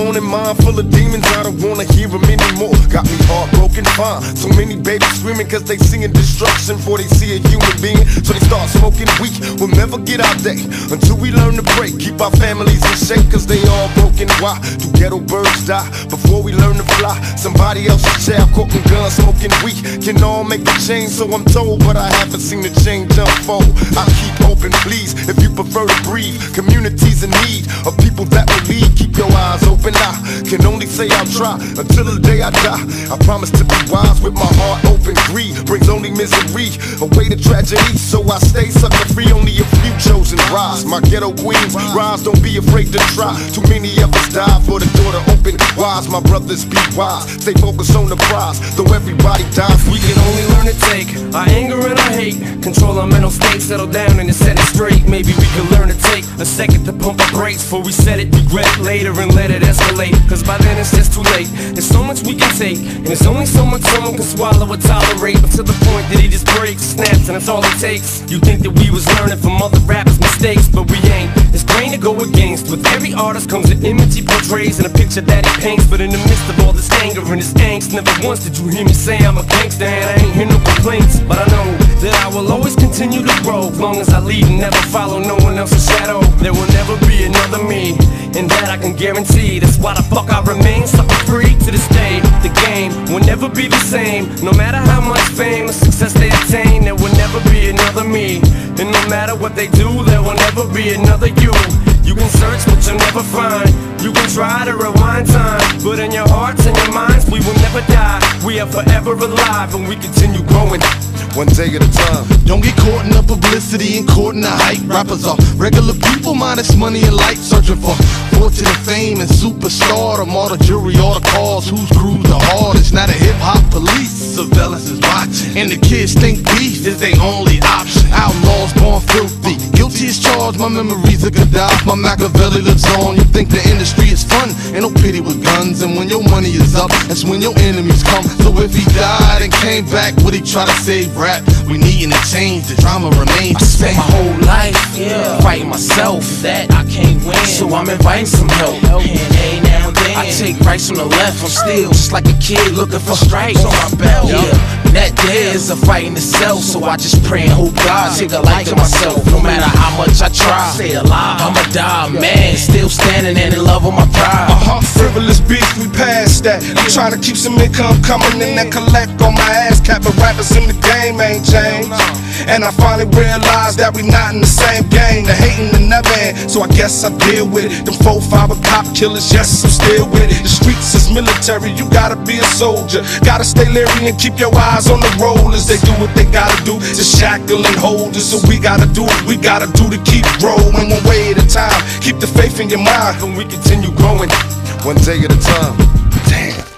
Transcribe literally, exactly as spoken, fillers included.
on a mind full of demons, I don't wanna hear them anymore. Got me heartbroken, fine. So many babies screaming cause they seeing destruction before they see a human being. So they start smoking weed. We'll never get our day until we learn to pray. Keep our families in shape cause they all broken. Why do ghetto birds die before we learn to fly? Somebody else's child caught in guns smoking weed can all make a change, so I'm told, but I haven't seen the change unfold. I'll keep open, please, if you prefer to breathe. Communities in need of people that will lead. Keep your eyes open, I can only say I'll try until the day I die. I promise to be wise with my heart open. Greed brings only misery, away to tragedy, so I stay sucker free. Only a few chosen rise. My ghetto queens rise, don't be afraid to try. Too many of us die for the door to open wise. My brothers be wise, stay focused on the prize. Though everybody dies, we can only learn to take our anger and our hate, control our mental state, settle down and set it straight. Maybe we can learn to take a second to pump our brakes before we set it, regret it later and let it escalate. Cause by then it's just too late. There's so much we can take, and there's only so much someone can swallow or tolerate. But to the point that he just breaks, snaps, and that's all it takes. You think that we was learning from other rappers' mistakes, but we ain't. It's plain to go against. With every artist comes an image he portrays and a picture that he paints. But in the midst of all this anger and this angst, never once did you hear me say I'm a gangster, and I ain't hear no complaints. But I know that I will always continue to grow, as long as I lead and never follow no one else's shadow. There will never be another me, and that I can guarantee. That's why the fuck I remain sucker free to this day. The game will never be the same, no matter how much fame or success they attain. There will never be another me, and no matter what they do, there will never be another you. You can search but you'll never find. You can try to rewind time, but in your hearts and your minds we will never die. We are forever alive and we continue growing, one day at a time. Don't get caught in the publicity and caught in the hype. Rappers are regular people minus money and light, searching for fortune and fame and superstardom. All the jury, all the cars, whose crew's the hardest. Now the hip-hop police surveillance is watching, and the kids think beef is their only option. Outlaws born filthy, guilty as charged. My memories of Gaddafi, my Machiavelli lives on. You think the industry is fun, ain't no pity with guns. And when your money is up, that's when your enemies come. So if he died and came back, would he try to save rap? We needin' to change, the drama remains I spent my whole life yeah. fighting myself, that I can't win, so I'm inviting some help. And hey, now and then I take rights from the left. I'm still just like a kid looking for stripes on my belt. Yeah. That day is a fight in itself, so I just pray and hope God take a life to myself. No matter how much I try, stay alive, I'ma die, man. Still standing and in love with my pride. Uh-huh, frivolous beef, we passed that. I'm trying to keep some income coming in and collect on my ass cap. But rappers in the game ain't changed, and I finally realized that we not in the same game. The hating and never end, so I guess I deal with it. Them four five cop killers, yes, I'm still with it. The streets is military, you gotta be a soldier. Gotta stay leery and keep your eyes on the road as they do what they gotta do to shackle and hold us. So we gotta do what we gotta do to keep growing, one way at a time. Keep the faith in your mind and we continue growing, one day at a time. Damn.